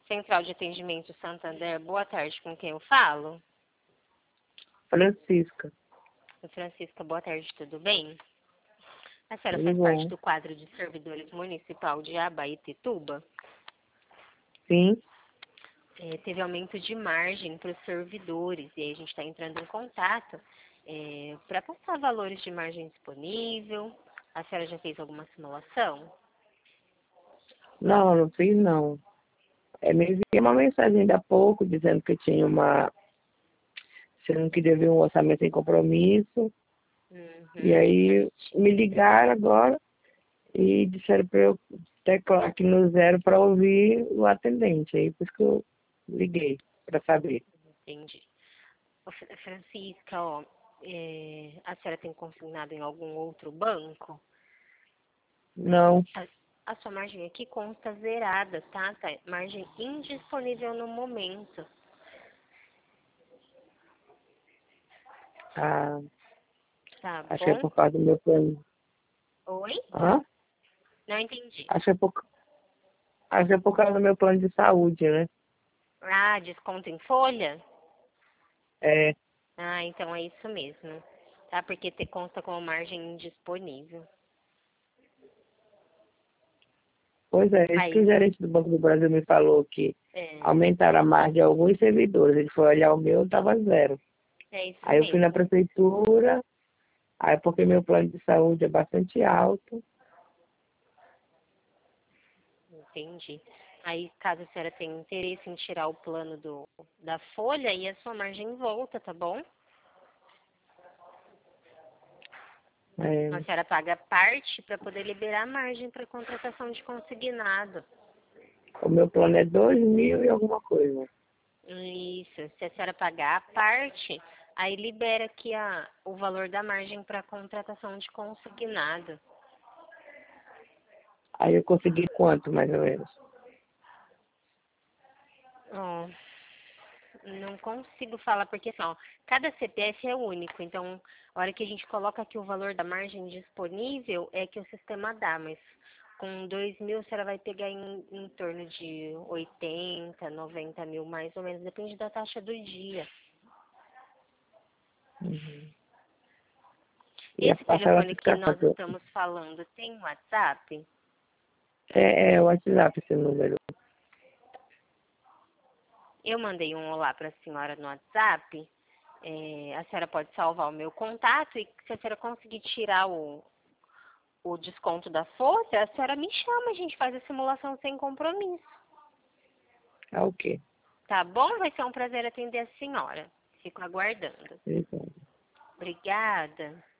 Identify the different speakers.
Speaker 1: Central de Atendimento Santander, boa tarde, com quem eu falo?
Speaker 2: Francisca,
Speaker 1: Francisca, boa tarde, tudo bem? A senhora
Speaker 2: tudo
Speaker 1: faz parte
Speaker 2: bom?
Speaker 1: do quadro de servidores municipal de Abaetetuba?
Speaker 2: Sim,
Speaker 1: Teve aumento de margem para os servidores e aí a gente está entrando em contato para passar valores de margem disponível. A senhora já fez alguma simulação?
Speaker 2: não fiz não. Me enviou uma mensagem ainda há pouco dizendo que eu tinha sendo que devia um orçamento sem compromisso. E
Speaker 1: Uhum,
Speaker 2: aí me ligaram agora e disseram para eu teclar aqui no zero para ouvir o atendente. Aí por isso que eu liguei para saber.
Speaker 1: entendi. Ô, Francisca, ó, a senhora tem consignado em algum outro banco?
Speaker 2: Não,
Speaker 1: A sua margem aqui consta zerada, tá? Tá? Margem indisponível no momento.
Speaker 2: ah,
Speaker 1: Tá
Speaker 2: acho que é
Speaker 1: bom?
Speaker 2: por causa do meu plano.
Speaker 1: Oi?
Speaker 2: Hã?
Speaker 1: Não entendi.
Speaker 2: Acho que acho que é por causa do meu plano de saúde, né?
Speaker 1: Ah, desconto em folha?
Speaker 2: É,
Speaker 1: Ah, então é isso mesmo. Tá? Porque consta com margem indisponível.
Speaker 2: pois é, isso que
Speaker 1: Aí,
Speaker 2: o gerente do Banco do Brasil me falou que
Speaker 1: é,
Speaker 2: aumentaram a margem de alguns servidores. Ele foi olhar o meu, estava zero.
Speaker 1: é isso
Speaker 2: Aí eu fui na
Speaker 1: mesmo.
Speaker 2: prefeitura, aí porque meu plano de saúde é bastante alto.
Speaker 1: Entendi. Aí, caso a senhora tenha interesse em tirar o plano da folha, aí a sua margem volta, tá bom? A
Speaker 2: É,
Speaker 1: senhora paga parte para poder liberar a margem para contratação de consignado.
Speaker 2: o meu plano é 2.000 e alguma coisa.
Speaker 1: Isso. Se a senhora pagar a parte, aí libera aqui o valor da margem para contratação de consignado.
Speaker 2: Aí eu consegui quanto, mais ou menos?
Speaker 1: Ó, não consigo falar porque assim, ó, cada CPF é único, então a hora que a gente coloca aqui o valor da margem disponível é que o sistema dá, mas com 2.000 a senhora vai pegar em torno de 80, 90 mil mais ou menos, depende da taxa do dia.
Speaker 2: Uhum. E a
Speaker 1: Esse
Speaker 2: parcela
Speaker 1: telefone que
Speaker 2: fica
Speaker 1: nós
Speaker 2: quanto?
Speaker 1: estamos falando tem WhatsApp?
Speaker 2: É o WhatsApp esse número.
Speaker 1: Eu mandei um olá para a senhora no WhatsApp. A senhora pode salvar o meu contato e se a senhora conseguir tirar o desconto da folha, a senhora me chama, a gente faz a simulação sem compromisso.
Speaker 2: Ah, o quê?
Speaker 1: Tá bom? Vai ser um prazer atender a senhora. Fico aguardando.
Speaker 2: Então.
Speaker 1: Obrigada.